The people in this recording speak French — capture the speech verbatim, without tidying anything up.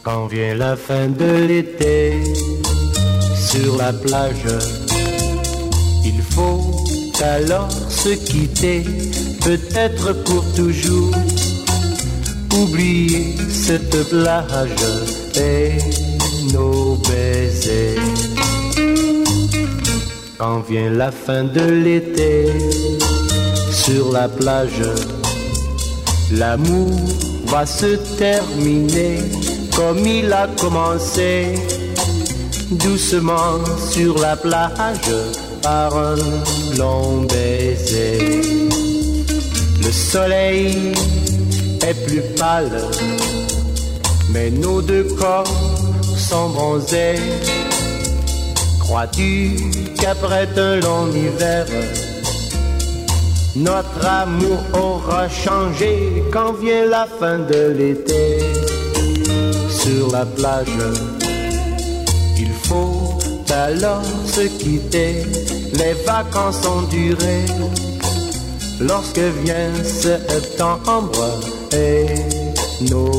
Quand vient la fin de l'été, sur la plage, il faut alors se quitter, peut-être pour toujours. Oublier cette plage et nos baisers. Quand vient la fin de l'été, sur la plage, l'amour va se terminer comme il a commencé, doucement sur la plage par un long baiser. Le soleil est plus pâle, mais nos deux corps sont bronzés. Crois-tu qu'après un long hiver, notre amour aura changé quand vient la fin de l'été? Sur la plage, il faut alors se quitter, les vacances ont duré. Lorsque vient septembre et nos